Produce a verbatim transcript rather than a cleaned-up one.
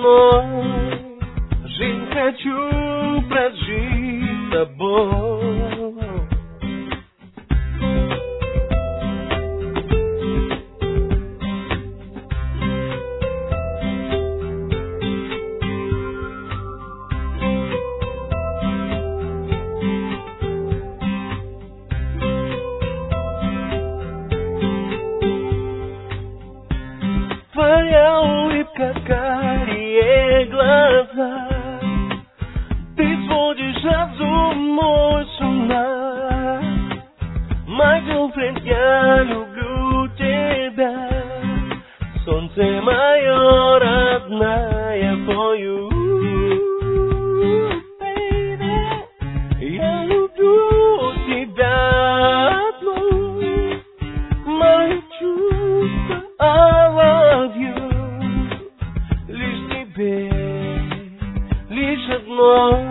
мной, жизнь хочу прожить с тобой. Твоя улыбка, карие глаза, ты сводишь разум мой с ума. My girlfriend, я люблю тебя, солнце мое родная, for you, baby. Я люблю тебя одну, мои чувства, I love you, лишь тебе, лишь одно.